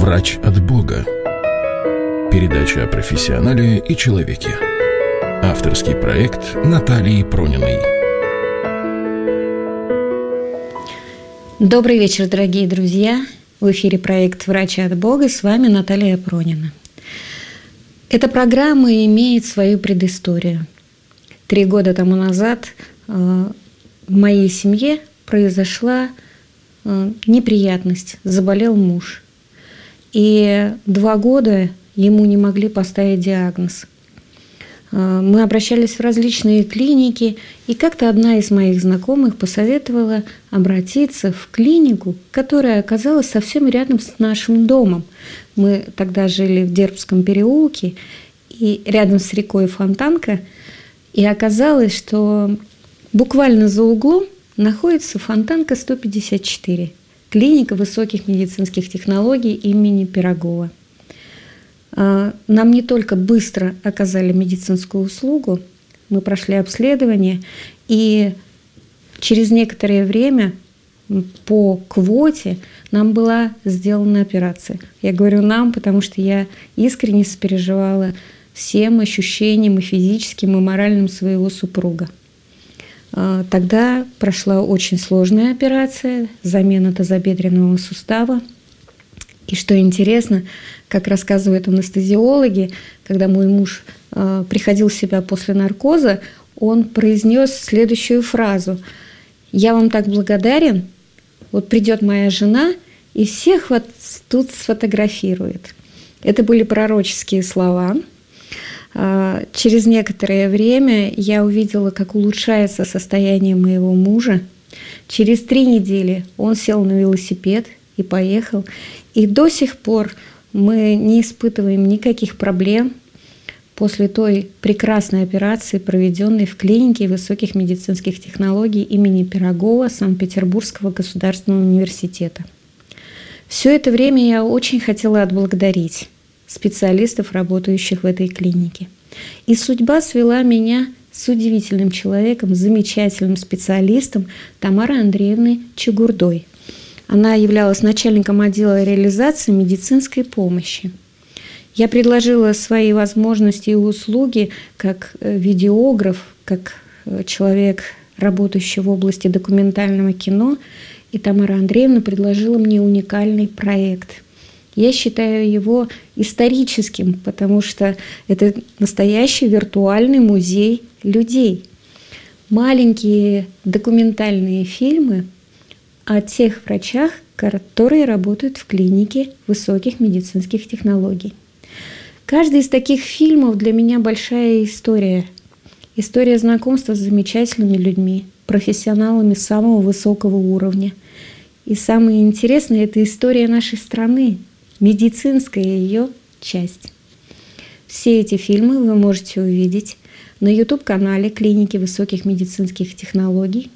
Врач от Бога. Передача о профессионале и человеке. Авторский проект Натальи Прониной. Добрый вечер, дорогие друзья. В эфире проект «Врач от Бога». С вами Наталья Пронина. Эта программа имеет свою предысторию. 3 года тому назад в моей семье произошла неприятность. Заболел муж. И 2 года ему не могли поставить диагноз. Мы обращались в различные клиники, и как-то одна из моих знакомых посоветовала обратиться в клинику, которая оказалась совсем рядом с нашим домом. Мы тогда жили в Дербском переулке, и рядом с рекой Фонтанка, и оказалось, что буквально за углом находится Фонтанка 154, клиника высоких медицинских технологий имени Пирогова. Нам не только быстро оказали медицинскую услугу, мы прошли обследование, и через некоторое время по квоте нам была сделана операция. Я говорю «нам», потому что я искренне сопереживала всем ощущениям и физическим, и моральным своего супруга. Тогда прошла очень сложная операция, замена тазобедренного сустава. И что интересно, как рассказывают анестезиологи, когда мой муж приходил в себя после наркоза, он произнес следующую фразу: «Я вам так благодарен, вот придет моя жена и всех вот тут сфотографирует». Это были пророческие слова. Через некоторое время я увидела, как улучшается состояние моего мужа. Через 3 недели он сел на велосипед и поехал. И до сих пор мы не испытываем никаких проблем после той прекрасной операции, проведенной в клинике высоких медицинских технологий имени Пирогова Санкт-Петербургского государственного университета. Все это время я очень хотела отблагодарить специалистов, работающих в этой клинике. И судьба свела меня с удивительным человеком, замечательным специалистом Тамарой Андреевной Чигурдой. Она являлась начальником отдела реализации медицинской помощи. Я предложила свои возможности и услуги как видеограф, как человек, работающий в области документального кино, и Тамара Андреевна предложила мне уникальный проект. Я считаю его историческим, потому что это настоящий виртуальный музей людей. Маленькие документальные фильмы о тех врачах, которые работают в клинике высоких медицинских технологий. Каждый из таких фильмов для меня большая история. История знакомства с замечательными людьми, профессионалами самого высокого уровня. И самое интересное – это история нашей страны, медицинская ее часть. Все эти фильмы вы можете увидеть на YouTube-канале клиники высоких медицинских технологий.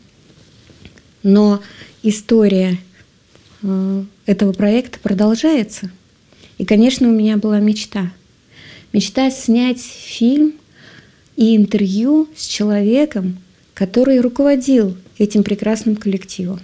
Но история этого проекта продолжается. И, конечно, у меня была мечта. Мечта снять фильм и интервью с человеком, который руководил этим прекрасным коллективом.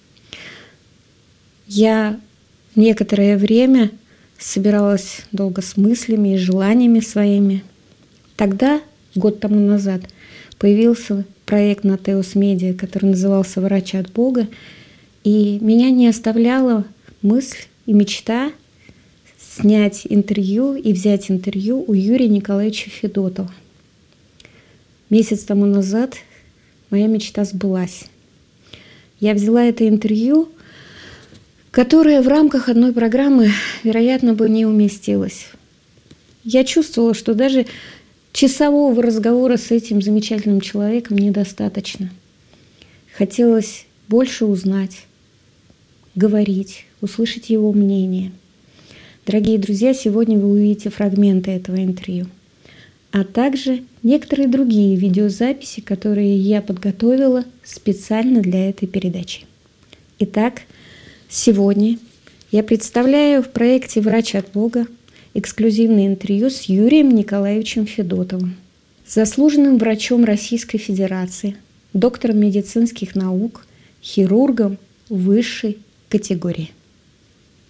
Я некоторое время собиралась долго с мыслями и желаниями своими. Тогда, год тому назад, появился проект на Теос Медиа, который назывался «Врач от Бога», и меня не оставляла мысль и мечта снять интервью и взять интервью у Юрия Николаевича Федотова. Месяц тому назад моя мечта сбылась. Я взяла это интервью, которое в рамках одной программы, вероятно, бы не уместилось. Я чувствовала, что даже часового разговора с этим замечательным человеком недостаточно. Хотелось больше узнать, говорить, услышать его мнение. Дорогие друзья, сегодня вы увидите фрагменты этого интервью, а также некоторые другие видеозаписи, которые я подготовила специально для этой передачи. Итак, сегодня я представляю в проекте «Врач от Бога» эксклюзивное интервью с Юрием Николаевичем Федотовым, заслуженным врачом Российской Федерации, доктором медицинских наук, хирургом высшей категории.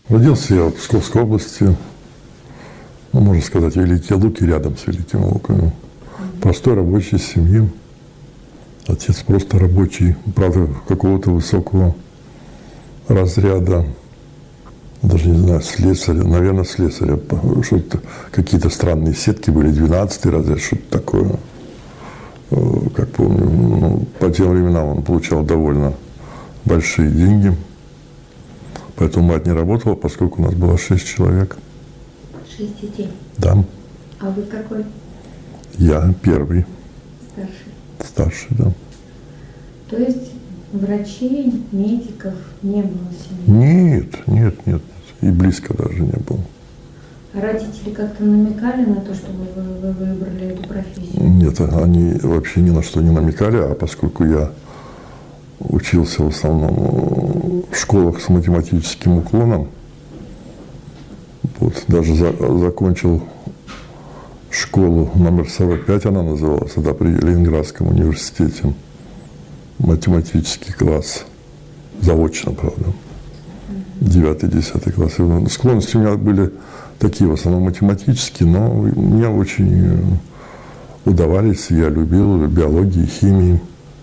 Родился я в Псковской области, ну, можно сказать, Великие Луки, рядом с Великими Луками. Простой рабочей семьи. Отец просто рабочий, правда, какого-то высокого разряда. Даже не знаю, слесаря, наверное, слесаря. Что-то, какие-то странные сетки были, 12-й разряд, что-то такое. Как помню, ну, по тем временам он получал довольно большие деньги. Поэтому мать не работала, поскольку у нас было 6 человек. 6 детей? Да. А вы какой? Я первый. Старший? Старший, да. То есть врачей, медиков не было в семье? Нет. И близко даже не было. Родители как-то намекали на то, что вы выбрали эту профессию? Нет, они вообще ни на что не намекали, а поскольку я учился в основном в школах с математическим уклоном, вот, даже закончил школу номер 45, она называлась, тогда при Ленинградском университете, математический класс, заочно, правда, 9-10 класс. Склонности у меня были такие, в основном математические, но мне очень удавались, я любил биологию, химию.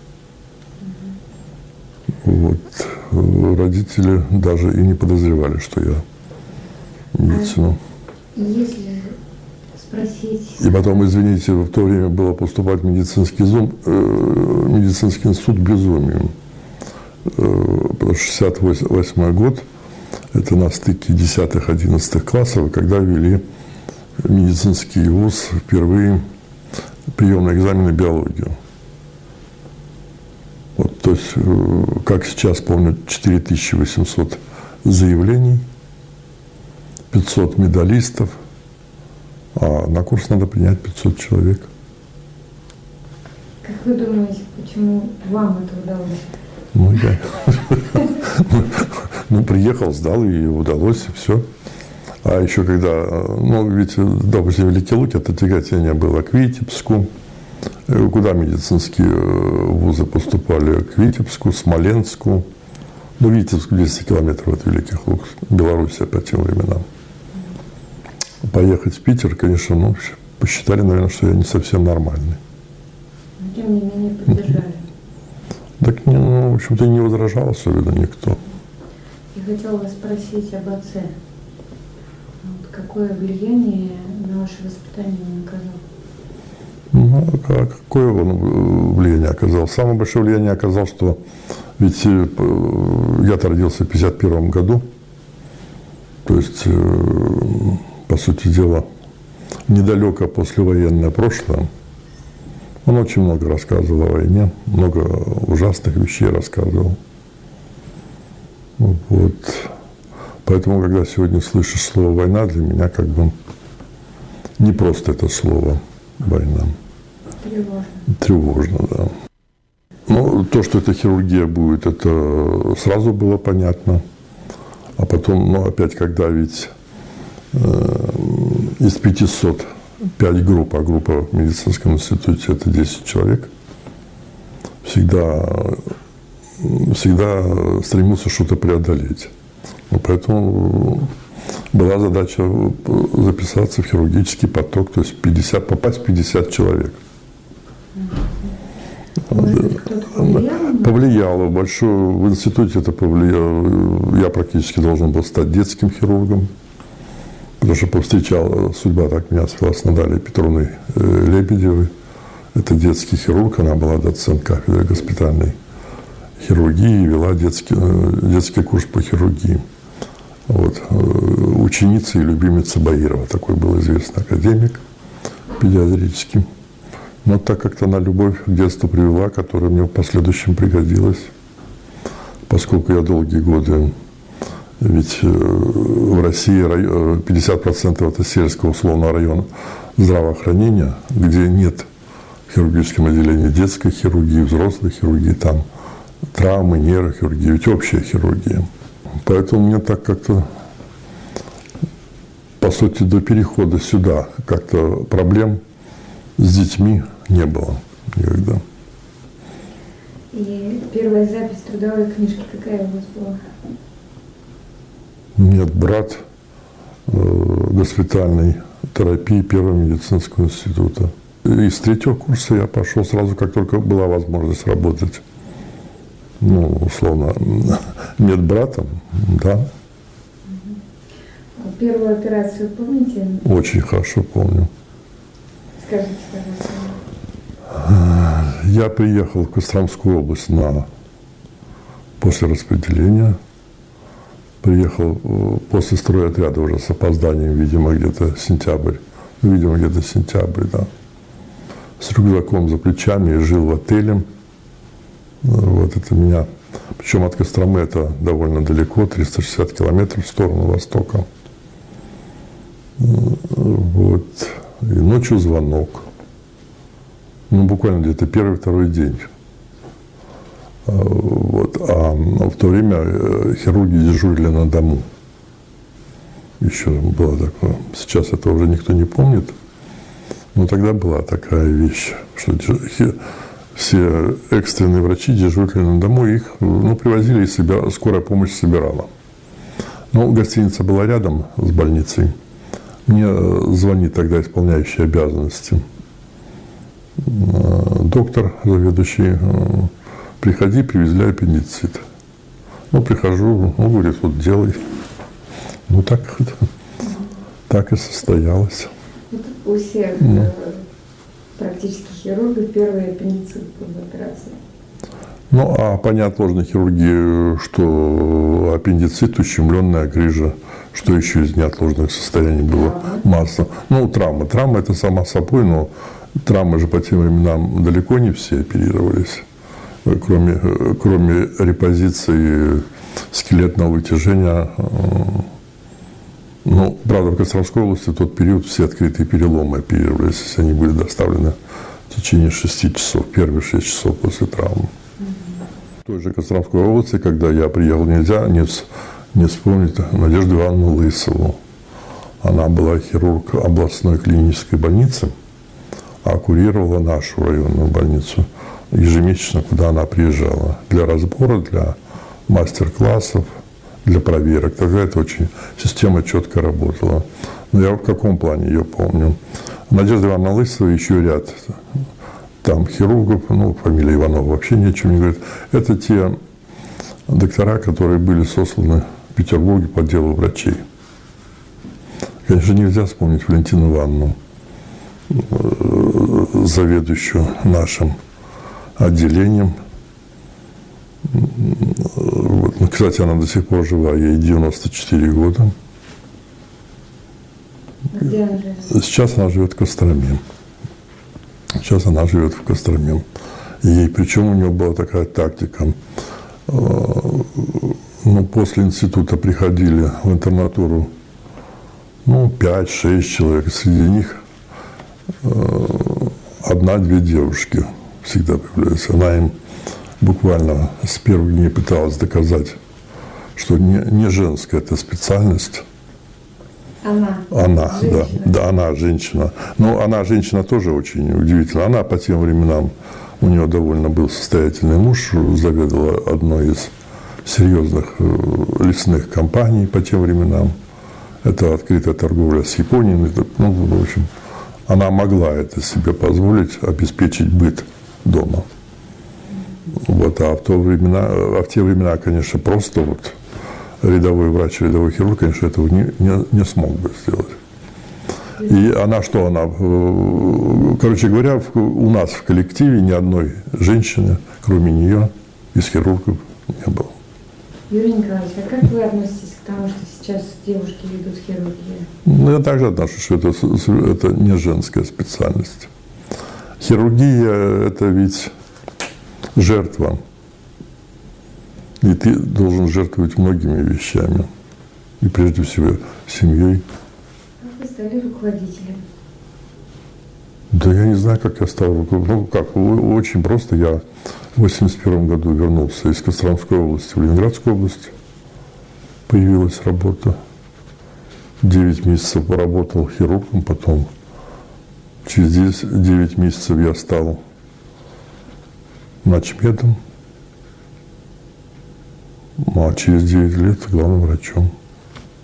Вот. Родители даже и не подозревали, что я медицину. Если спросить... И потом, извините, в то время было поступать в медицинский институт безумием. Потому что 68-й год, это на стыке 10-11 классов, когда ввели медицинский вуз впервые приемные экзамены биологию. Вот, то есть, как сейчас помню, 4800 заявлений, 500 медалистов, а на курс надо принять 500 человек. Как вы думаете, почему вам это удалось? Ну, я приехал, сдал, и удалось, и все. А еще когда, ну, ведь, допустим, Великие Луки, это тяготение было к Витебску. Куда медицинские вузы поступали? К Витебску, Смоленску. Ну, Витебск 200 километров от Великих Лук, Белоруссия по тем временам. Поехать в Питер, конечно, ну, посчитали, наверное, что я не совсем нормальный. Но тем не менее поддержали. Так, ну, в общем-то, не возражал особенно никто. Я хотела вас спросить об отце. Вот какое влияние на ваше воспитание он оказал? Ну, а какое он влияние оказал? Самое большое влияние оказал, что ведь я-то родился в 1951 году, то есть, по сути дела, недалеко послевоенное прошлое. Он очень много рассказывал о войне, много ужасных вещей рассказывал. Вот. Поэтому, когда сегодня слышишь слово «война», для меня как бы не просто это слово «война». Тревожно, да. Ну, то, что это хирургия будет, это сразу было понятно. А потом, ну, опять, когда ведь из 500 5 групп, а группа в медицинском институте – это 10 человек, всегда стремился что-то преодолеть. Ну, поэтому была задача записаться в хирургический поток, то есть попасть в 50 человек. Повлияло большое. В институте это повлияло. Я практически должен был стать детским хирургом, потому что повстречала судьба, так меня свела с Натальей Петровной Лебедевой. Это детский хирург, она была доцент кафедры госпитальной хирургии и вела детский курс по хирургии. Вот. Ученица и любимица Баирова, такой был известный академик педиатрический. Но так как-то она любовь к детству привела, которая мне в последующем пригодилась, поскольку я долгие годы, ведь в России 50% это сельского условного района здравоохранения, где нет в хирургическом отделении детской хирургии, взрослой хирургии, там травмы, нейрохирургии, ведь общая хирургия. Поэтому мне так как-то, по сути, до перехода сюда как-то проблем с детьми не было никогда. И первая запись трудовой книжки какая у вас была? медбрат госпитальной терапии Первого медицинского института. И с 3-го курса я пошел сразу, как только была возможность работать, условно, медбратом, да. Первую операцию помните? Очень хорошо помню. Скажите, пожалуйста. Я приехал в Костромскую область после распределения. Приехал после стройотряда уже с опозданием, видимо, где-то сентябрь, да. С рюкзаком за плечами и жил в отеле. Вот это меня. Причем от Костромы это довольно далеко, 360 километров в сторону востока. Вот. И ночью звонок. Буквально где-то первый-второй день. Вот. А в то время хирурги дежурили на дому. Еще было такое. Сейчас это уже никто не помнит. Но тогда была такая вещь, что все экстренные врачи дежурили на дому, их привозили и скорая помощь собирала. Но гостиница была рядом с больницей. Мне звонит тогда исполняющий обязанности доктор, заведующий: приходи, привезли аппендицит. Прихожу, говорит, вот делай. Так и состоялось. У всех практически хирургов первый аппендицит в операции. Понятно, отложенной хирургии, что аппендицит, ущемленная грыжа, что еще из неотложных состояний было масса. Травма. Травма – это само собой, но травмы же по тем временам далеко не все оперировались. Кроме репозиции скелетного вытяжения. Правда, в Костромской области в тот период все открытые переломы оперировались, если они были доставлены в течение 6 часов, первые 6 часов после травмы. В той же Костромской области, когда я приехал, нельзя не вспомнить Надежду Ивановну Лысову. Она была хирург областной клинической больницы, а курировала нашу районную больницу ежемесячно, куда она приезжала для разбора, для мастер-классов, для проверок. Тогда это очень система четко работала. Но я в каком плане ее помню? Надежда Ивановна Лысова, еще ряд там хирургов, фамилия Иванова вообще ни о чем не говорит. Это те доктора, которые были сосланы в Петербурге по делу врачей. Конечно, нельзя вспомнить Валентину Ивановну, заведующую нашим отделением. Кстати, она до сих пор жива, ей 94 года. Где она живет? Сейчас она живет в Костроме. И причем у нее была такая тактика. После института приходили в интернатуру 5-6 человек. Среди них 1-2 девушки всегда появляются. Она им буквально с первых дней пыталась доказать, что не женская эта специальность. Она, да, она женщина. Но она женщина тоже очень удивительная. Она по тем временам, у нее довольно был состоятельный муж, заведовала одной из серьезных лесных компаний по тем временам. Это открытая торговля с Японией. В общем, она могла это себе позволить, обеспечить быт дома. А в те времена, конечно, просто рядовой врач, рядовой хирург, конечно, этого не смог бы сделать. И короче говоря, у нас в коллективе ни одной женщины, кроме нее, из хирургов не было. Юрий Николаевич, а как вы относитесь к тому, что сейчас девушки ведут хирургию? Я также отношусь, что это не женская специальность. Хирургия – это ведь жертва. И ты должен жертвовать многими вещами. И прежде всего семьей. Как вы стали руководителем? Да я не знаю, как я стал руководителем. Очень просто. Я в 1981 году вернулся из Костромской области в Ленинградскую область. Появилась работа. 9 месяцев поработал хирургом, потом через 9 месяцев я стал начмедом, а через 9 лет главным врачом.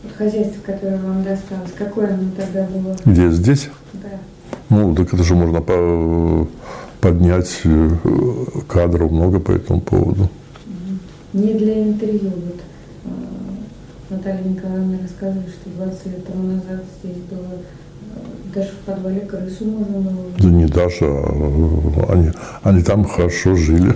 Вот хозяйство, которое вам досталось, какое оно тогда было? Где? Здесь? Да. Ну, так это же можно поднять, кадров много по этому поводу. Не для интервью. Вот Наталья Николаевна рассказывала, что 20 лет тому назад здесь было, даже в подвале крысу можно было. Да не даже, а они там хорошо жили.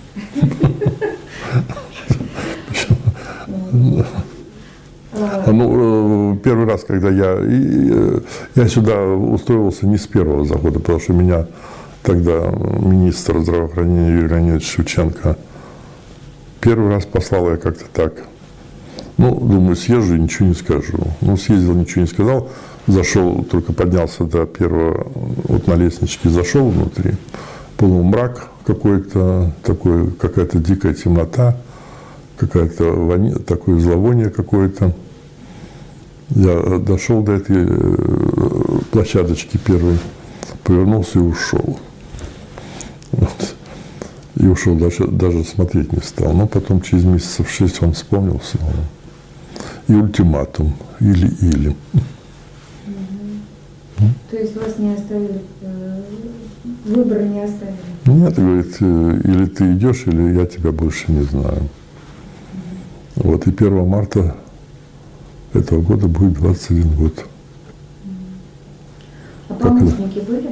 Ну, первый раз, когда я сюда устроился не с первого захода, потому что меня тогда министр здравоохранения Юрий Леонидович Шевченко первый раз послал я как-то так. Ну, думаю, съезжу и ничего не скажу. Ну, съездил, ничего не сказал. Зашел, только поднялся до первого, вот на лестничке зашел внутри. Полумрак какой-то, такой, какая-то дикая темнота, какая-то такое зловоние какое-то. Я дошел до этой площадочки первой, повернулся и ушел. Вот. И ушел, даже смотреть не стал. Но потом через месяцев 6 он вспомнился. И ультиматум. Или. То есть вас не оставили, выбора не оставили? Нет, говорит, или ты идешь, или я тебя больше не знаю. Вот, и 1 марта этого года будет 21 год. А помощники были?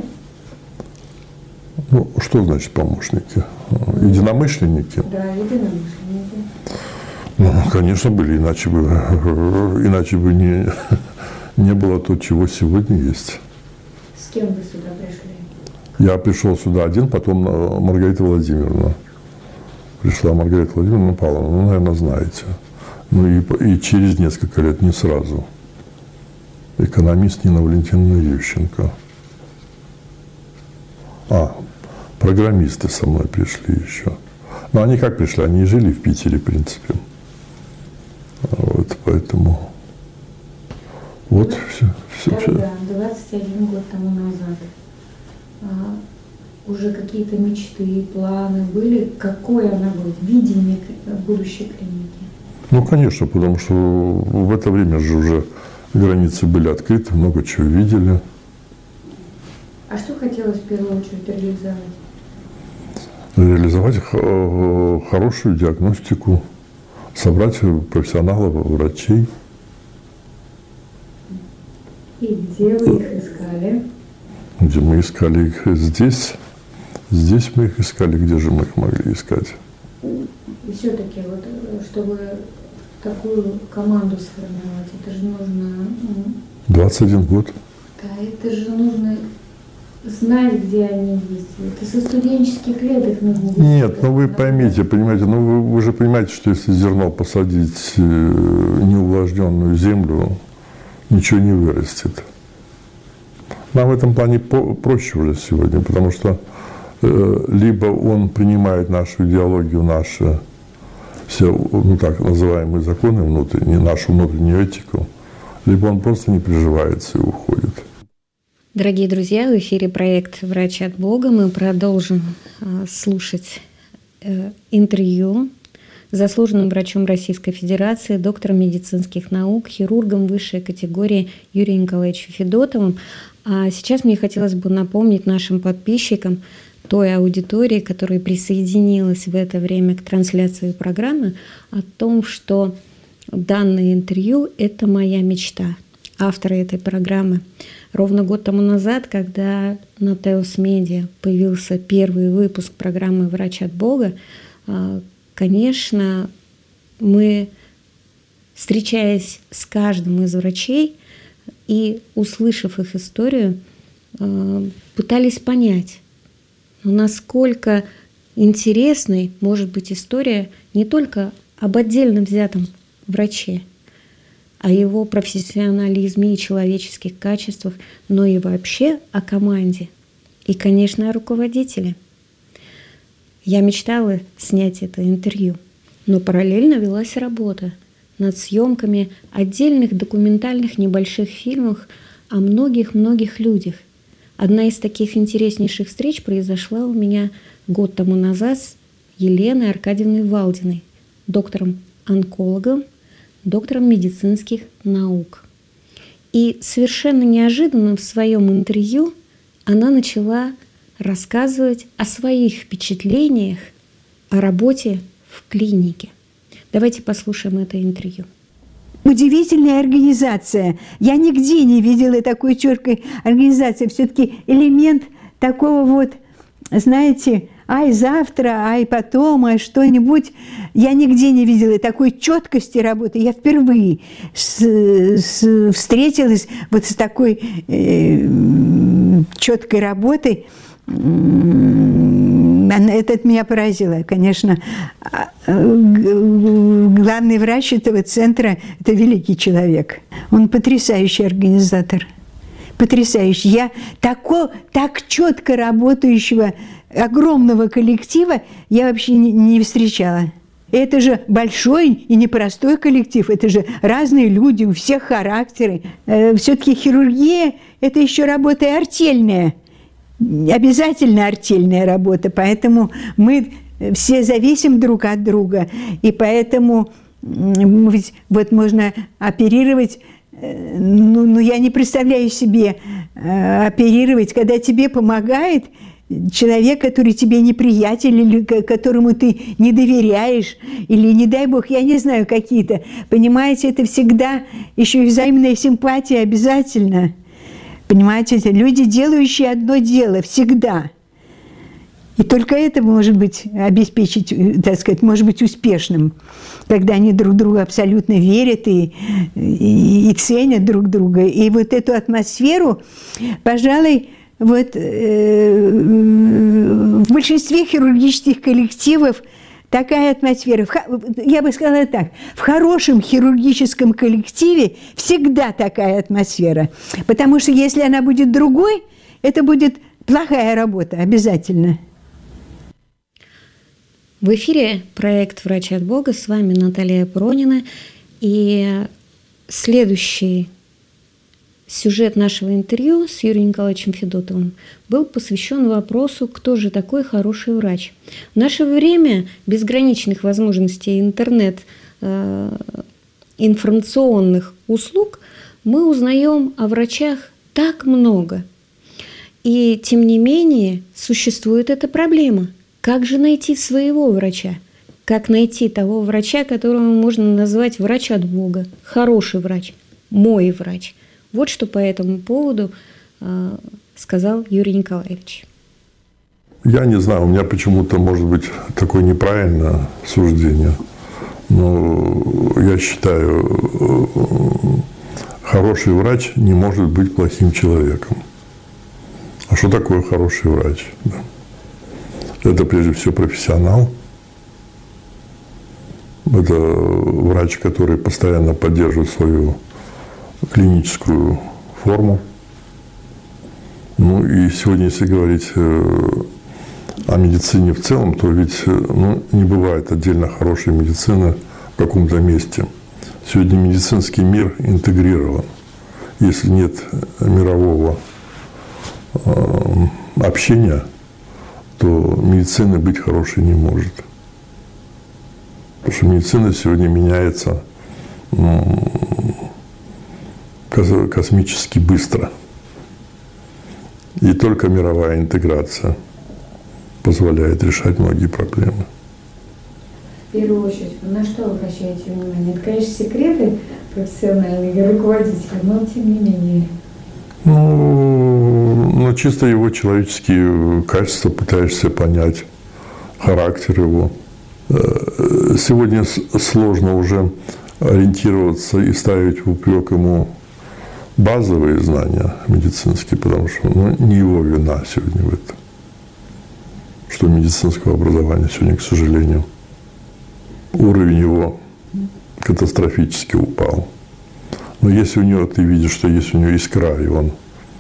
Ну, что значит помощники? Единомышленники? Да, единомышленники. Ну, конечно, были, иначе бы не было то, чего сегодня есть. С кем вы сюда пришли? Я пришел сюда один, потом Маргарита Владимировна. Пришла Маргарита Владимировна Павловна, ну, наверное, знаете. Ну и через несколько лет, не сразу. Экономист Нина Валентиновна Ющенко. Программисты со мной пришли еще. Но они как пришли? Они жили в Питере, в принципе. Вот, поэтому... Вот, все. Да, 21 год тому назад. Уже какие-то мечты, планы были? Какое она будет? Видение будущей клиники? Ну, конечно, потому что в это время же уже границы были открыты, много чего видели. А что хотелось в первую очередь реализовать? Реализовать хорошую диагностику, собрать профессионалов, врачей. И где вы их искали? Где мы искали их? Здесь. Здесь мы их искали. Где же мы их могли искать? И все-таки, вот, чтобы такую команду сформировать, это же нужно... 21 год. Да, это же нужно знать, где они есть. Это со студенческих лет их нужно... Нет, ну вы понимаете, вы же понимаете, что если зерно посадить в неувлажненную землю, ничего не вырастет. Нам в этом плане проще уже сегодня, потому что либо он принимает нашу идеологию, наши все, ну так называемые законы внутренние, нашу внутреннюю этику, либо он просто не приживается и уходит. Дорогие друзья, в эфире проект «Врач от Бога». Мы продолжим слушать интервью с заслуженным врачом Российской Федерации, доктором медицинских наук, хирургом высшей категории Юрием Николаевичем Федотовым. А сейчас мне хотелось бы напомнить нашим подписчикам, той аудитории, которая присоединилась в это время к трансляции программы, о том, что данное интервью – это моя мечта. Авторы этой программы. Ровно год тому назад, когда на Теос Медиа появился первый выпуск программы «Врач от Бога», конечно, мы, встречаясь с каждым из врачей и услышав их историю, пытались понять, насколько интересной может быть история не только об отдельно взятом враче, о его профессионализме и человеческих качествах, но и вообще о команде и, конечно, о руководителе. Я мечтала снять это интервью, но параллельно велась работа над съемками отдельных документальных небольших фильмов о многих-многих людях. Одна из таких интереснейших встреч произошла у меня год тому назад с Еленой Аркадьевной Валдиной, доктором-онкологом, доктором медицинских наук. И совершенно неожиданно в своем интервью она начала рассказывать о своих впечатлениях о работе в клинике. Давайте послушаем это интервью. Удивительная организация. Я нигде не видела такой четкой организации. Все-таки элемент такого вот, знаете, ай завтра, ай потом, ай что-нибудь. Я нигде не видела такой четкости работы. Я впервые встретилась вот с такой четкой работой. Это меня поразило, конечно. Главный врач этого центра – это великий человек. Он потрясающий организатор. Потрясающий. Я так четко работающего огромного коллектива я вообще не встречала. Это же большой и непростой коллектив, это же разные люди, у всех характеры. Все-таки хирургия – это еще работа артельная. Обязательно артельная работа, поэтому мы все зависим друг от друга, и поэтому ведь вот можно оперировать, ну я не представляю себе оперировать, когда тебе помогает человек, который тебе неприятель, или которому ты не доверяешь, или, не дай бог, я не знаю, какие-то, понимаете, это всегда еще и взаимная симпатия обязательно. Понимаете, это люди, делающие одно дело всегда. И только это может быть обеспечить, так сказать, может быть успешным, когда они друг другу абсолютно верят и ценят друг друга. И вот эту атмосферу, пожалуй, вот в большинстве хирургических коллективов такая атмосфера. Я бы сказала так, в хорошем хирургическом коллективе всегда такая атмосфера. Потому что если она будет другой, это будет плохая работа обязательно. В эфире проект «Врач от Бога». С вами Наталья Пронина. И следующий сюжет нашего интервью с Юрием Николаевичем Федотовым был посвящен вопросу, кто же такой хороший врач. В наше время безграничных возможностей информационных услуг мы узнаем о врачах так много. И тем не менее существует эта проблема. Как же найти своего врача? Как найти того врача, которого можно назвать врач от Бога, хороший врач, мой врач? Вот что по этому поводу сказал Юрий Николаевич. Я не знаю, у меня почему-то, может быть, такое неправильное суждение. Но я считаю, хороший врач не может быть плохим человеком. А что такое хороший врач? Это прежде всего профессионал. Это врач, который постоянно поддерживает свою клиническую форму. Ну и сегодня, если говорить о медицине в целом, то ведь не бывает отдельно хорошей медицины в каком-то месте. Сегодня медицинский мир интегрирован. Если нет мирового общения, то медицина быть хорошей не может. Потому что медицина сегодня меняется космически быстро. И только мировая интеграция позволяет решать многие проблемы. В первую очередь, на что вы обращаете внимание? Это, конечно, секреты профессиональные руководителя, но тем не менее. Ну, чисто его человеческие качества, пытаешься понять, характер его. Сегодня сложно уже ориентироваться и ставить в упрек ему базовые знания медицинские, потому что не его вина сегодня в этом, что медицинского образования сегодня, к сожалению, уровень его катастрофически упал. Но если у него, ты видишь, что если у него искра, и он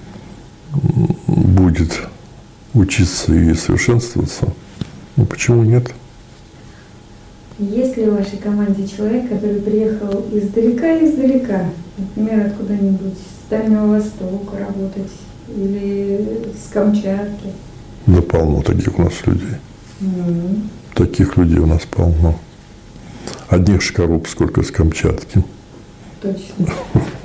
будет учиться и совершенствоваться, почему нет? Есть ли в вашей команде человек, который приехал издалека, например, откуда-нибудь с Дальнего Востока работать или с Камчатки? Да полно таких у нас людей. Таких людей у нас полно. одних шкаруп сколько с Камчатки. Точно.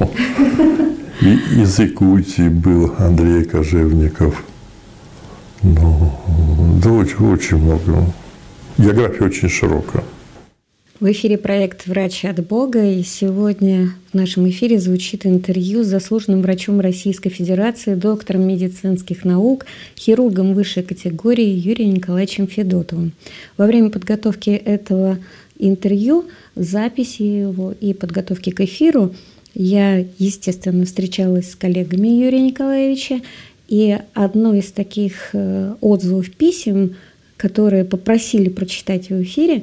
И из Якутии был Андрей Кожевников. Ну, да очень много. География очень широкая. В эфире проект «Врач от Бога», и сегодня в нашем эфире звучит интервью с заслуженным врачом Российской Федерации, доктором медицинских наук, хирургом высшей категории Юрием Николаевичем Федотовым. Во время подготовки этого интервью, записи его и подготовки к эфиру я, естественно, встречалась с коллегами Юрия Николаевича, и одно из таких отзывов писем, которые попросили прочитать в эфире,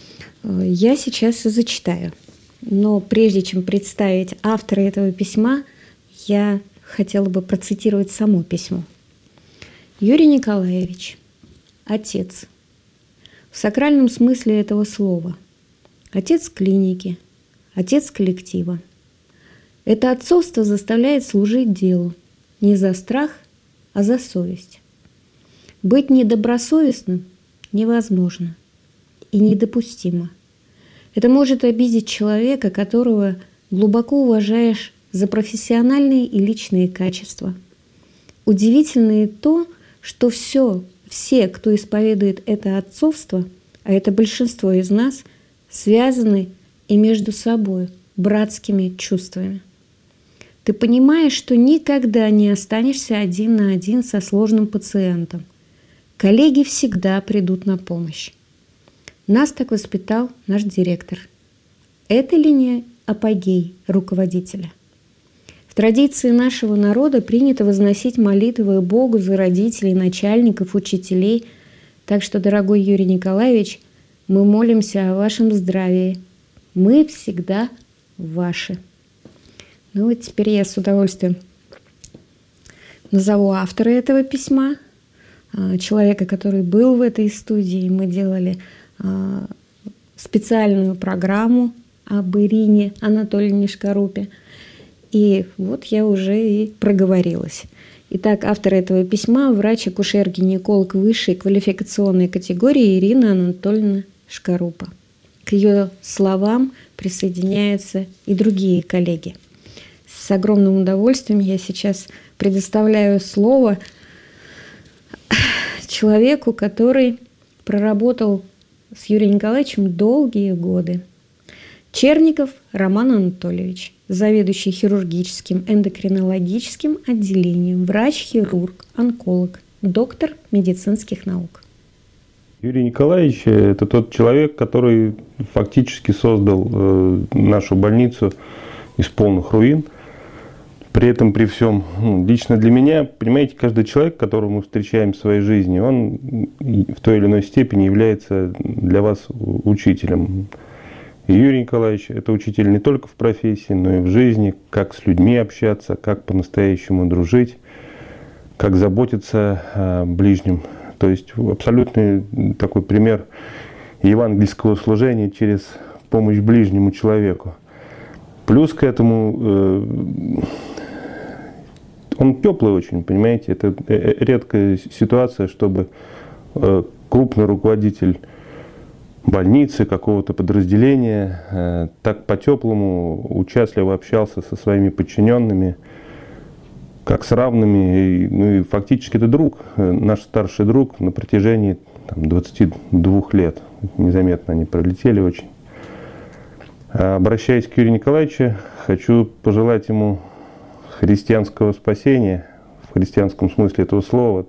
я сейчас и зачитаю. Но прежде чем представить автора этого письма, я хотела бы процитировать само письмо. Юрий Николаевич, отец. В сакральном смысле этого слова. Отец клиники, отец коллектива. Это отцовство заставляет служить делу не за страх, а за совесть. Быть недобросовестным невозможно и недопустимо. Это может обидеть человека, которого глубоко уважаешь за профессиональные и личные качества. Удивительно и то, что все, кто исповедует это отцовство, а это большинство из нас, связаны и между собой братскими чувствами. Ты понимаешь, что никогда не останешься один на один со сложным пациентом. Коллеги всегда придут на помощь. Нас так воспитал наш директор. Это ли не апогей руководителя? В традиции нашего народа принято возносить молитвы Богу за родителей, начальников, учителей. Так что, дорогой Юрий Николаевич, мы молимся о вашем здравии. Мы всегда ваши. Ну вот теперь я с удовольствием назову автора этого письма, человека, который был в этой студии. Мы делали специальную программу об Ирине Анатольевне Шкарупе. И вот я уже и проговорилась. Итак, автор этого письма – врач-акушер-гинеколог высшей квалификационной категории Ирина Анатольевна Шкарупа. К ее словам присоединяются и другие коллеги. С огромным удовольствием я сейчас предоставляю слово человеку, который проработал с Юрием Николаевичем долгие годы. Черников Роман Анатольевич, заведующий хирургическим эндокринологическим отделением, врач-хирург, онколог, доктор медицинских наук. Юрий Николаевич – это тот человек, который фактически создал нашу больницу из полных руин. При этом, при всем, лично для меня, понимаете, каждый человек, которого мы встречаем в своей жизни, он в той или иной степени является для вас учителем. И Юрий Николаевич – это учитель не только в профессии, но и в жизни, как с людьми общаться, как по-настоящему дружить, как заботиться о ближнем. То есть абсолютный такой пример евангельского служения через помощь ближнему человеку. Плюс к этому он теплый очень, понимаете, это редкая ситуация, чтобы крупный руководитель больницы, какого-то подразделения так по-теплому, участливо общался со своими подчиненными, как с равными. Ну и фактически это друг, наш старший друг на протяжении 22 лет. Незаметно они пролетели очень. Обращаясь к Юрию Николаевичу, хочу пожелать ему христианского спасения, в христианском смысле этого слова,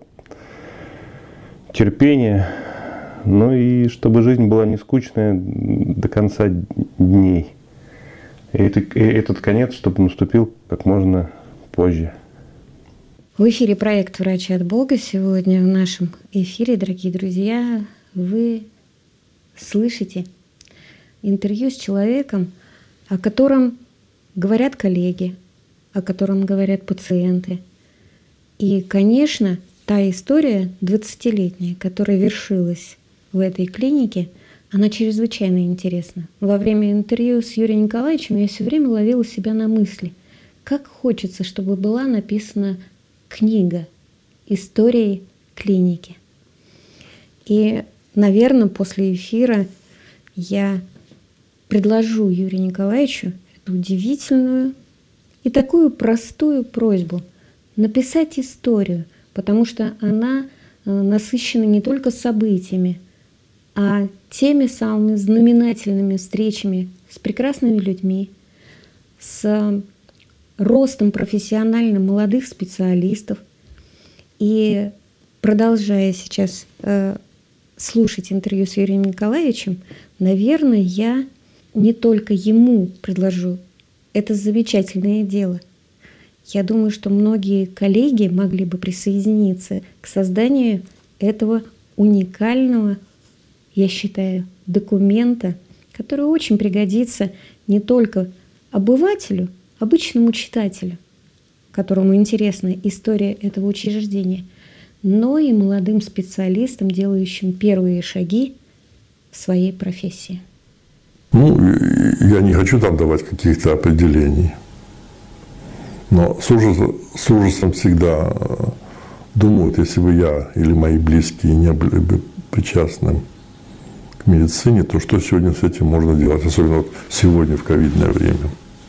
терпения, ну и чтобы жизнь была не скучная до конца дней. И этот конец, чтобы наступил как можно позже. В эфире проект «Врач от Бога». Сегодня в нашем эфире, дорогие друзья, вы слышите интервью с человеком, о котором говорят коллеги, о котором говорят пациенты. И, конечно, та история 20-летняя, которая вершилась в этой клинике, она чрезвычайно интересна. Во время интервью с Юрием Николаевичем я все время ловила себя на мысли, как хочется, чтобы была написана книга истории клиники. И, наверное, после эфира я предложу Юрию Николаевичу эту удивительную и такую простую просьбу написать историю, потому что она насыщена не только событиями, а теми самыми знаменательными встречами с прекрасными людьми, с ростом профессионально молодых специалистов. И продолжая сейчас слушать интервью с Юрием Николаевичем, наверное, я не только ему предложу это замечательное дело. Я думаю, что многие коллеги могли бы присоединиться к созданию этого уникального, я считаю, документа, который очень пригодится не только обывателю, обычному читателю, которому интересна история этого учреждения, но и молодым специалистам, делающим первые шаги в своей профессии. Ну, я не хочу там давать каких-то определений, но с ужасом всегда думают, если бы я или мои близкие не были бы причастны к медицине, то что сегодня с этим можно делать, особенно вот сегодня в ковидное время.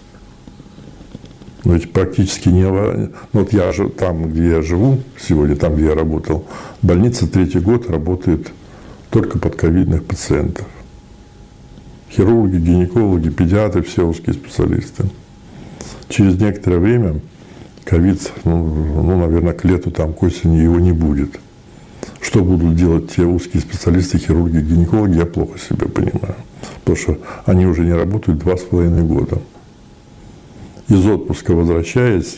Но ведь практически не... Вот я же там, где я живу сегодня, там, где я работал, больница 3-й год работает только под ковидных пациентов. Хирурги, гинекологи, педиатры, все узкие специалисты. Через некоторое время ковид, наверное, к лету, там, к осени его не будет. Что будут делать те узкие специалисты, хирурги, гинекологи, я плохо себе понимаю. Потому что они уже не работают 2,5 года. Из отпуска возвращаясь,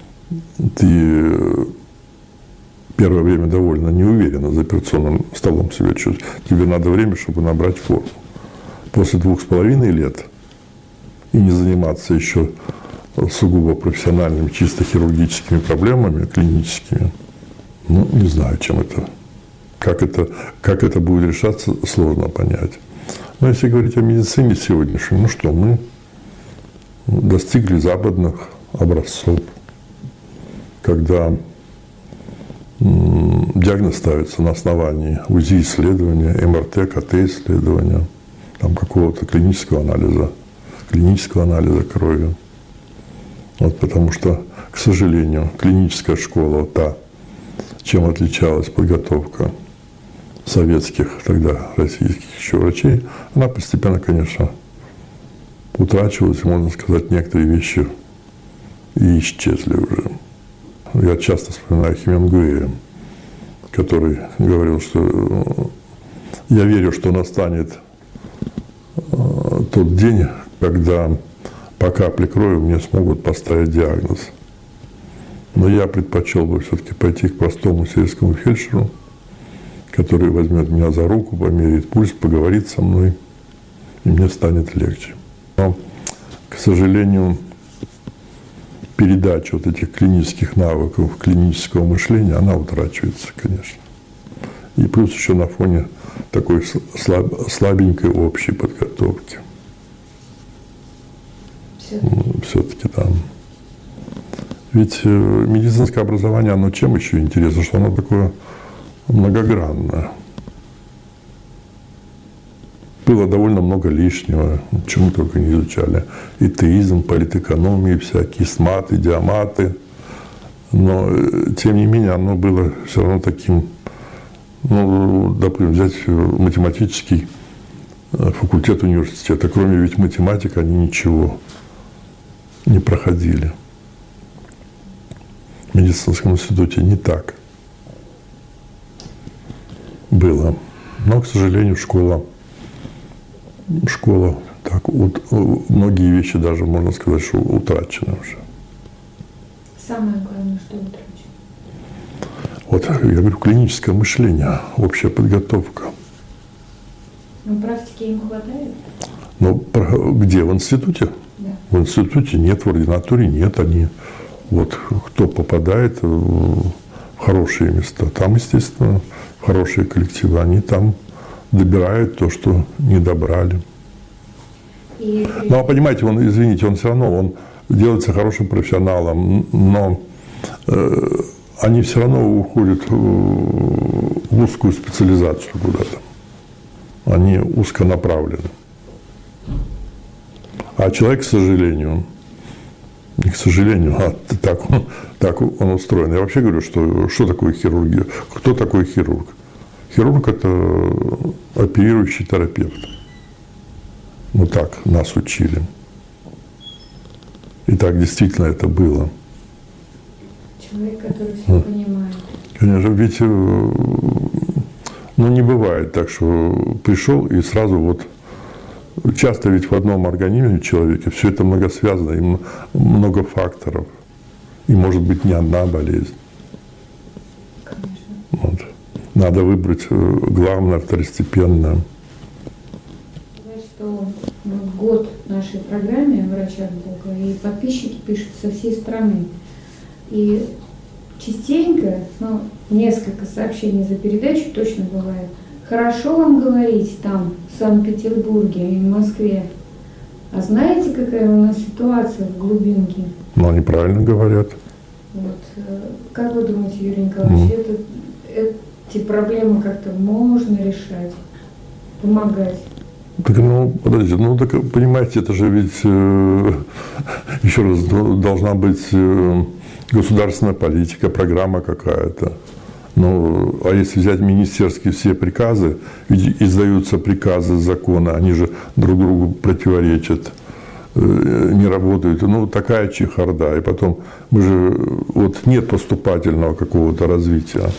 ты первое время довольно неуверенно за операционным столом себя чувствуешь. Тебе надо время, чтобы набрать форму. После 2,5 лет и не заниматься еще сугубо профессиональными, чисто хирургическими проблемами, клиническими, не знаю, чем это. Как это будет решаться, сложно понять. Но если говорить о медицине сегодняшней, мы достигли западных образцов, когда диагноз ставится на основании УЗИ-исследования, МРТ, КТ-исследования, там какого-то клинического анализа крови. Вот потому что, к сожалению, клиническая школа, та, чем отличалась подготовка советских, тогда российских еще врачей, она постепенно, конечно, утрачивалась, можно сказать, некоторые вещи и исчезли уже. Я часто вспоминаю Хемингуэя, который говорил, что я верю, что настанет тот день, когда по капле крови мне смогут поставить диагноз. Но я предпочел бы все-таки пойти к простому сельскому фельдшеру, который возьмет меня за руку, померяет пульс, поговорит со мной, и мне станет легче. Но, к сожалению, передача вот этих клинических навыков, клинического мышления, она утрачивается, конечно. И плюс еще на фоне такой слабенькой общей подготовки. Все-таки там. Ведь медицинское образование, оно чем еще интересно, что оно такое многогранное. Было довольно много лишнего, чего мы только не изучали. И теизм, политэкономии, всякие сматы, диаматы. Но, тем не менее, оно было все равно таким, допустим, взять математический факультет университета. Кроме ведь математики, они ничего не проходили. В медицинском институте не так было. Но, к сожалению, школа так, многие вещи даже, можно сказать, что утрачены уже. Самое главное, что утрачено? Вот, я говорю, клиническое мышление, общая подготовка. Но практики им хватает? Где? В институте? Да. В институте нет, в ординатуре нет. Они, кто попадает в хорошие места, там, естественно, в хорошие коллективы, они там добирают то, что не добрали. Понимаете, он все равно, делается хорошим профессионалом, но они все равно уходят в узкую специализацию куда-то. Они узконаправлены. А человек, к сожалению, не к сожалению, а так он устроен. Я вообще говорю, что такое хирургия? Кто такой хирург? Хирург – это оперирующий терапевт. Ну так нас учили. И так действительно это было. Человек, который все понимает. Конечно, ведь не бывает так, что пришел и сразу вот… Часто ведь в одном организме человека все это многосвязано, и много факторов. И может быть не одна болезнь. Вот. Надо выбрать главное, второстепенное. Знаешь, что год нашей программе «Врача от Бога», и подписчики пишут со всей страны. И частенько, несколько сообщений за передачу точно бывает. Хорошо вам говорить там, в Санкт-Петербурге и в Москве. А знаете, какая у нас ситуация в глубинке? Ну, они правильно говорят. Вот. Как вы думаете, Юрий Николаевич, эти проблемы как-то можно решать, помогать? Так, подождите, так, понимаете, это же ведь, еще раз, должна быть государственная политика, программа какая-то. А если взять министерские все приказы, ведь издаются приказы, законы, они же друг другу противоречат, не работают. Такая чехарда. И потом, мы же, нет поступательного какого-то развития.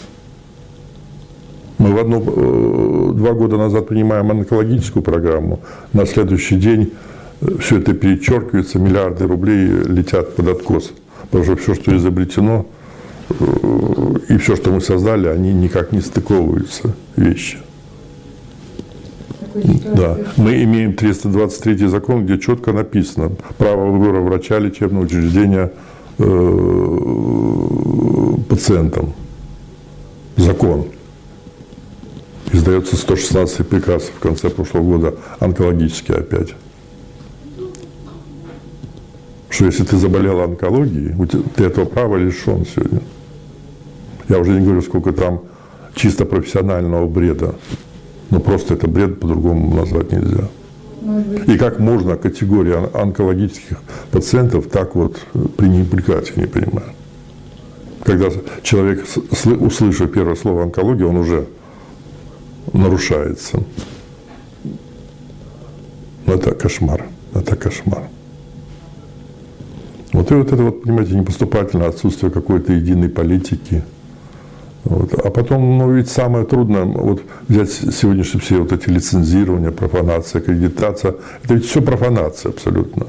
Мы 2 года назад принимаем онкологическую программу, на следующий день все это перечеркивается, миллиарды рублей летят под откос. Потому что все, что изобретено, и все, что мы создали, они никак не стыковываются, вещи. Да. Мы имеем 323 закон, где четко написано право выбора врача лечебного учреждения пациентам. Закон. Издается 116 приказ в конце прошлого года, онкологический опять. Что если ты заболел онкологией, ты этого права лишен сегодня. Я уже не говорю, сколько там чисто профессионального бреда. Просто это бред, по-другому назвать нельзя. И как можно категорию онкологических пациентов так пренебрегать, я не понимаю. Когда человек, услышав первое слово онкология, он уже нарушается. Это кошмар. Это кошмар. И это, понимаете, непоступательное отсутствие какой-то единой политики. А потом, ведь самое трудное, взять сегодняшние все эти лицензирования, профанация, аккредитация, это ведь все профанация абсолютно.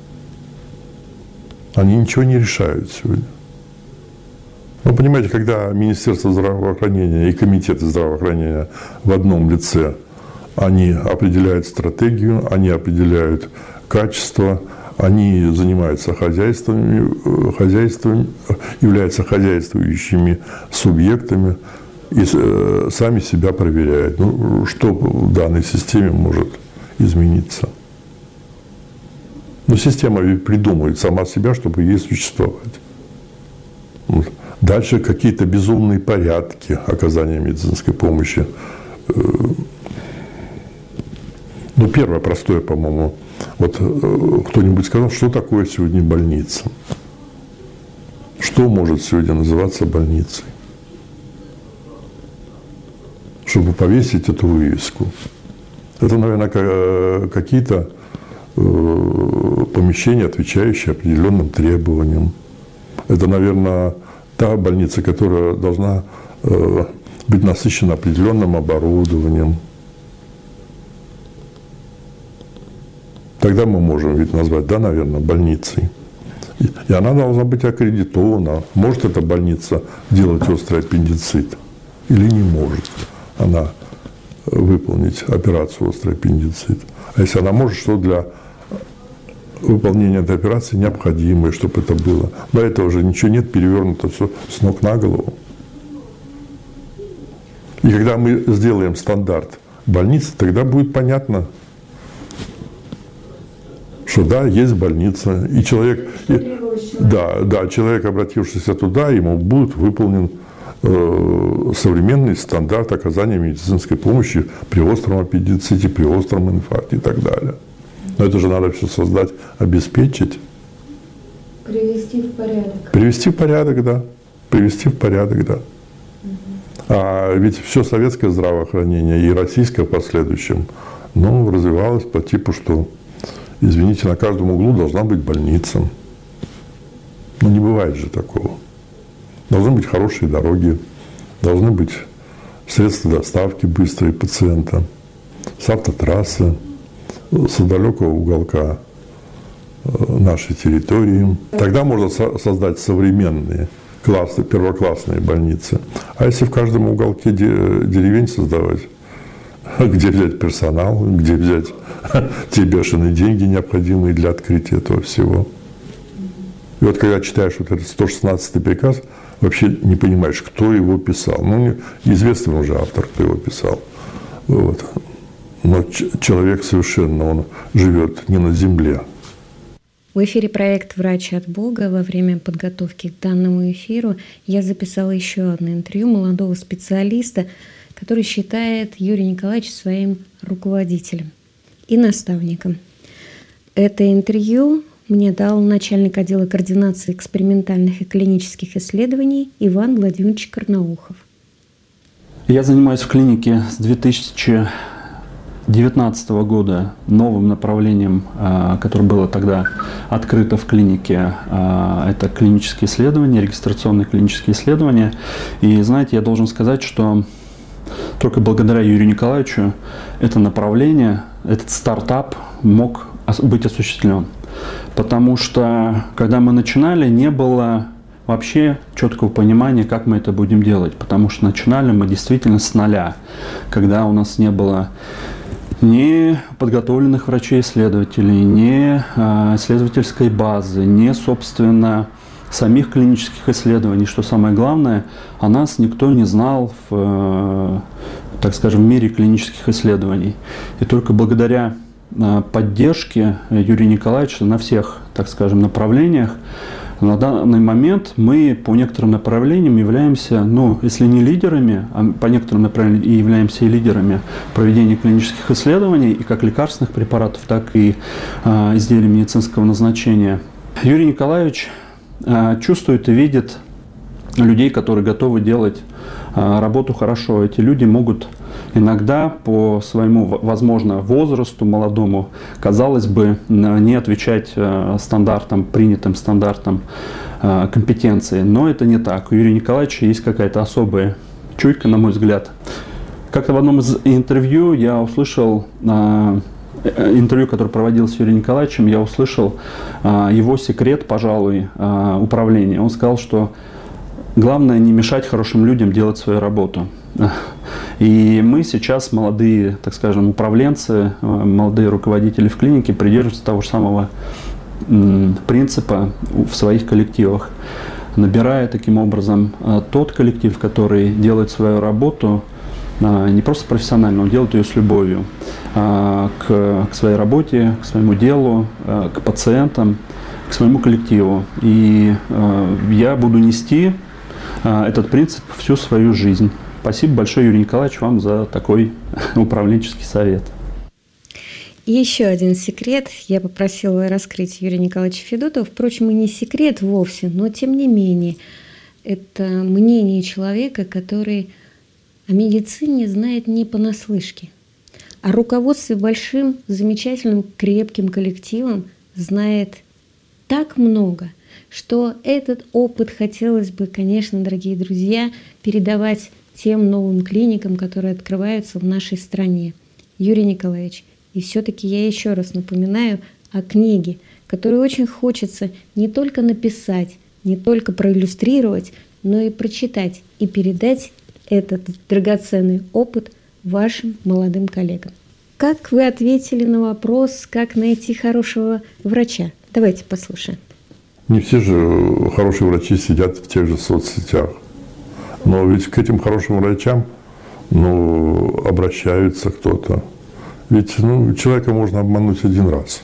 Они ничего не решают сегодня. Понимаете, когда Министерство здравоохранения и комитеты здравоохранения в одном лице, они определяют стратегию, они определяют качество, они занимаются хозяйством, являются хозяйствующими субъектами и сами себя проверяют. Что в данной системе может измениться? Система ведь придумывает сама себя, чтобы ей существовать. Дальше какие-то безумные порядки оказания медицинской помощи. Первое простое, по-моему, кто-нибудь сказал, что такое сегодня больница? Что может сегодня называться больницей? Чтобы повесить эту вывеску. Это, наверное, какие-то помещения, отвечающие определенным требованиям. Это, наверное, та больница, которая должна быть насыщена определенным оборудованием. Тогда мы можем ведь назвать, наверное, больницей. И она должна быть аккредитована. Может эта больница делать острый аппендицит или не может она выполнить операцию острый аппендицит. А если она может, что для выполнения этой операции необходимо, чтобы это было. До этого же ничего нет, перевернуто все с ног на голову. И когда мы сделаем стандарт больницы, тогда будет понятно, что есть больница, и человек, человек, обратившийся туда, ему будет выполнен современный стандарт оказания медицинской помощи при остром аппендиците, при остром инфаркте и так далее. Но это же надо все создать, обеспечить. Привести в порядок. Привести в порядок, да. Привести в порядок, да. А ведь все советское здравоохранение и российское в последующем, развивалось по типу, что, извините, на каждом углу должна быть больница. Не бывает же такого. Должны быть хорошие дороги, должны быть средства доставки быстрые пациента, с автотрассы, с далекого уголка нашей территории. Тогда можно создать современные первоклассные больницы. А если в каждом уголке деревень создавать, где взять персонал, где взять те бешеные деньги, необходимые для открытия этого всего? И вот когда читаешь вот этот 116-й приказ, вообще не понимаешь, кто его писал. Известный уже автор, кто его писал. Вот. Но человек совершенно, он живет не на земле. В эфире проект «Врач от Бога». Во время подготовки к данному эфиру я записала еще одно интервью молодого специалиста, который считает Юрия Николаевича своим руководителем и наставником. Это интервью мне дал начальник отдела координации экспериментальных и клинических исследований Иван Владимирович Карнаухов. Я занимаюсь в клинике с 2019 года новым направлением, которое было тогда открыто в клинике. Это клинические исследования, регистрационные клинические исследования. И знаете, я должен сказать, что только благодаря Юрию Николаевичу это направление, этот стартап мог быть осуществлен. Потому что, когда мы начинали, не было вообще четкого понимания, как мы это будем делать. Потому что начинали мы действительно с нуля, когда у нас не было ни подготовленных врачей-исследователей, ни исследовательской базы, ни, собственно, самих клинических исследований. Что самое главное, о нас никто не знал в, так скажем, в мире клинических исследований. И только благодаря поддержке Юрия Николаевича на всех, так скажем, направлениях, на данный момент мы по некоторым направлениям являемся, если не лидерами, а по некоторым направлениям и являемся и лидерами проведения клинических исследований, и как лекарственных препаратов, так и изделий медицинского назначения. Юрий Николаевич чувствует и видит людей, которые готовы делать работу хорошо. Эти люди могут иногда по своему, возможно, возрасту молодому, казалось бы, не отвечать принятым стандартам компетенции. Но это не так. У Юрия Николаевича есть какая-то особая чуйка, на мой взгляд. Как-то в одном из интервью я услышал, интервью, которое проводилось с Юрием Николаевичем, я услышал его секрет, пожалуй, управления. Он сказал, что главное не мешать хорошим людям делать свою работу. И мы сейчас, молодые, так скажем, управленцы, молодые руководители в клинике, придерживаются того же самого принципа в своих коллективах, набирая таким образом тот коллектив, который делает свою работу не просто профессионально, он делает ее с любовью к своей работе, к своему делу, к пациентам, к своему коллективу. И я буду нести этот принцип всю свою жизнь. Спасибо большое, Юрий Николаевич, вам за такой управленческий совет. И еще один секрет я попросила раскрыть Юрия Николаевича Федотова. Впрочем, и не секрет вовсе, но тем не менее. Это мнение человека, который о медицине знает не понаслышке. О руководстве большим, замечательным, крепким коллективом знает так много, что этот опыт хотелось бы, конечно, дорогие друзья, передавать тем новым клиникам, которые открываются в нашей стране. Юрий Николаевич, и все-таки я еще раз напоминаю о книге, которую очень хочется не только написать, не только проиллюстрировать, но и прочитать и передать этот драгоценный опыт вашим молодым коллегам. Как вы ответили на вопрос, как найти хорошего врача? Давайте послушаем. Не все же хорошие врачи сидят в тех же соцсетях. Но ведь к этим хорошим врачам обращаются кто-то. Ведь человека можно обмануть один раз.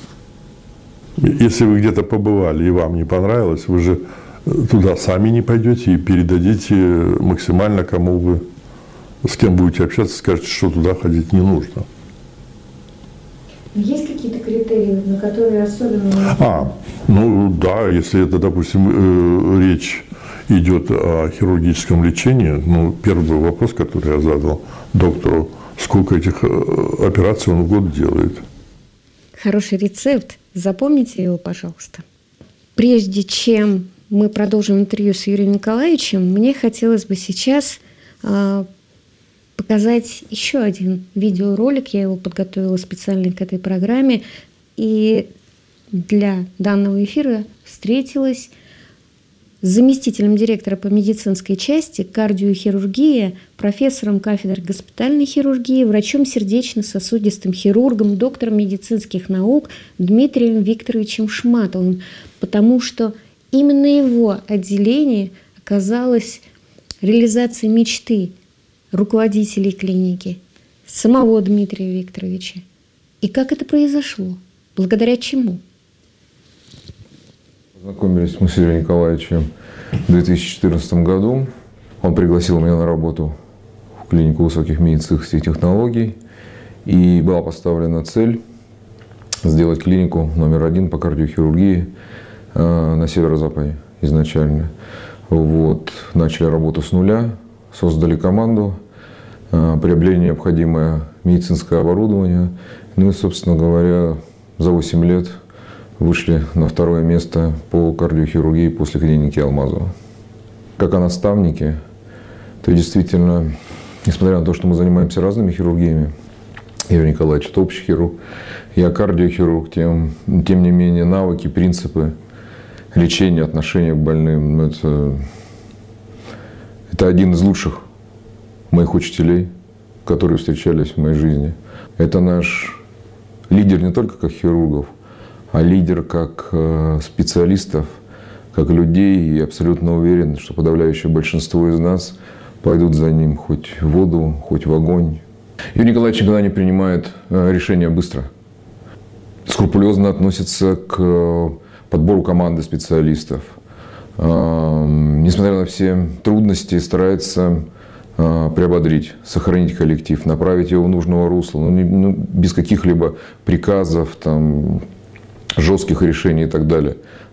Если вы где-то побывали и вам не понравилось, вы же туда сами не пойдете и передадите максимально, кому вы, с кем будете общаться, скажете, что туда ходить не нужно. Есть какие-то критерии, на которые особенно... Да, если это, допустим, речь идет о хирургическом лечении, первый вопрос, который я задал доктору, сколько этих операций он в год делает. Хороший рецепт, запомните его, пожалуйста. Прежде чем мы продолжим интервью с Юрием Николаевичем, мне хотелось бы сейчас показать еще один видеоролик. Я его подготовила специально к этой программе. И для данного эфира встретилась с заместителем директора по медицинской части кардиохирургии, профессором кафедры госпитальной хирургии, врачом сердечно-сосудистым хирургом, доктором медицинских наук Дмитрием Викторовичем Шматовым, потому что именно его отделение оказалось реализацией мечты руководителей клиники, самого Дмитрия Викторовича. И как это произошло? Благодаря чему? Познакомились мы с Юрием Николаевичем в 2014 году. Он пригласил меня на работу в клинику высоких медицинских технологий. И была поставлена цель сделать клинику номер 1 по кардиохирургии на северо-западе изначально. Начали работу с нуля, создали команду, приобрели необходимое медицинское оборудование. И, собственно говоря, за 8 лет вышли на второе место по кардиохирургии после клиники Алмазова. Как о наставнике, то действительно, несмотря на то, что мы занимаемся разными хирургиями, Юрий Николаевич – это общий хирург, я кардиохирург, тем не менее навыки, принципы лечения, отношения к больным – это один из лучших моих учителей, которые встречались в моей жизни. Это наш лидер не только как хирургов, а лидер как специалистов, как людей. И абсолютно уверен, что подавляющее большинство из нас пойдут за ним хоть в воду, хоть в огонь. Юрий Николаевич никогда не принимает решения быстро. Скрупулезно относится к подбору команды специалистов. Несмотря на все трудности, старается приободрить, сохранить коллектив, направить его в нужного русла, без каких-либо приказов, жестких решений и так далее,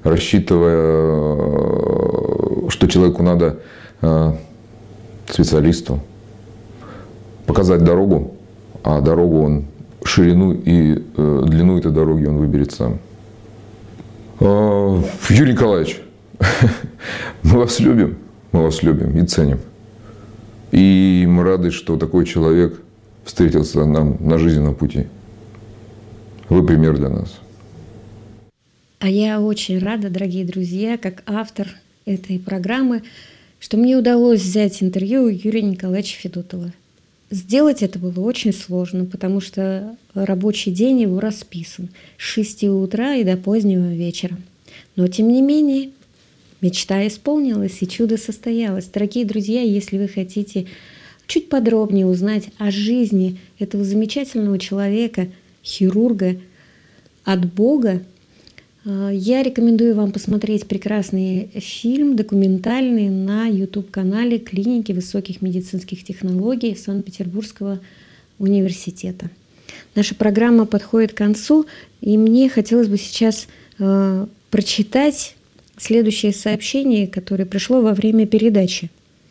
рассчитывая, что человеку надо, специалисту, показать дорогу, а дорогу ширину и длину этой дороги он выберет сам. Юрий Николаевич, мы вас любим и ценим. И мы рады, что такой человек встретился нам на жизненном пути. Вы пример для нас. А я очень рада, дорогие друзья, как автор этой программы, что мне удалось взять интервью у Юрия Николаевича Федотова. Сделать это было очень сложно, потому что рабочий день его расписан с 6 утра и до позднего вечера. Но, тем не менее, мечта исполнилась и чудо состоялось. Дорогие друзья, если вы хотите чуть подробнее узнать о жизни этого замечательного человека, хирурга от Бога, я рекомендую вам посмотреть прекрасный фильм документальный на YouTube-канале Клиники высоких медицинских технологий Санкт-Петербургского университета. Наша программа подходит к концу, и мне хотелось бы сейчас прочитать следующее сообщение, которое пришло во время передачи.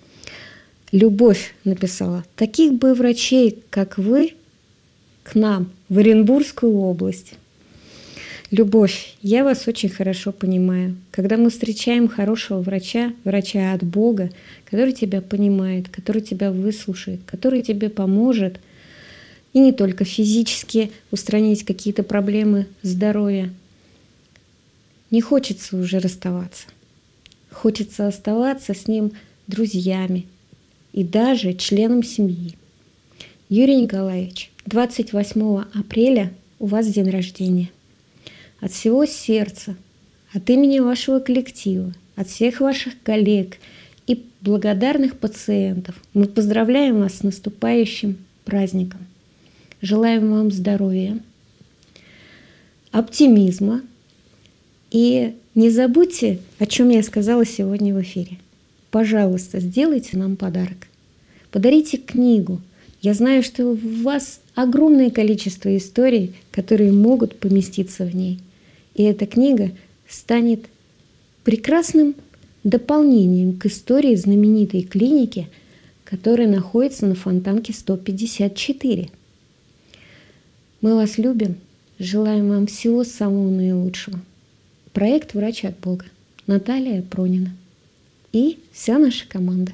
Любовь написала: «Таких бы врачей, как вы, к нам, в Оренбургскую область». Любовь, я вас очень хорошо понимаю. Когда мы встречаем хорошего врача от Бога, который тебя понимает, который тебя выслушает, который тебе поможет, и не только физически устранить какие-то проблемы здоровья, не хочется уже расставаться. Хочется оставаться с ним друзьями и даже членом семьи. Юрий Николаевич, 28 апреля у вас день рождения. От всего сердца, от имени вашего коллектива, от всех ваших коллег и благодарных пациентов мы поздравляем вас с наступающим праздником. Желаем вам здоровья, оптимизма. И не забудьте, о чем я сказала сегодня в эфире. Пожалуйста, сделайте нам подарок. Подарите книгу. Я знаю, что у вас огромное количество историй, которые могут поместиться в ней. И эта книга станет прекрасным дополнением к истории знаменитой клиники, которая находится на Фонтанке 154. Мы вас любим, желаем вам всего самого наилучшего. Проект «Врач от Бога». Наталья Пронина и вся наша команда.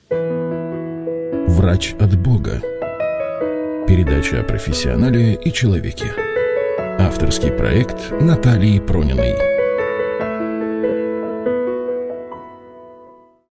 «Врач от Бога». Передача о профессионале и человеке. Авторский проект Натальи Прониной.